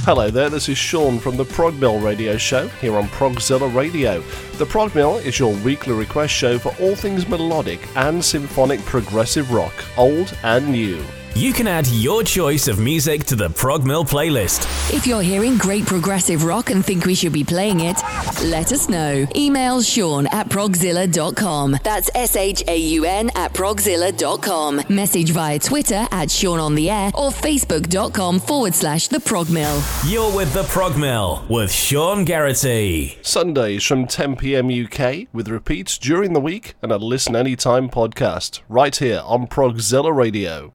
Hello there, this is Sean from the Prog Mill Radio Show here on Progzilla Radio. The Prog Mill is your weekly request show for all things melodic and symphonic progressive rock, old and new. You can add your choice of music to the Prog Mill playlist. If you're hearing great progressive rock and think we should be playing it, let us know. Email Sean@progzilla.com. That's SHAUN@progzilla.com. Message via Twitter @SeanOnTheAir or Facebook.com/The Prog Mill. You're with the Prog Mill with Sean Garrity. Sundays from 10 p.m. UK with repeats during the week and a listen anytime podcast right here on Progzilla Radio.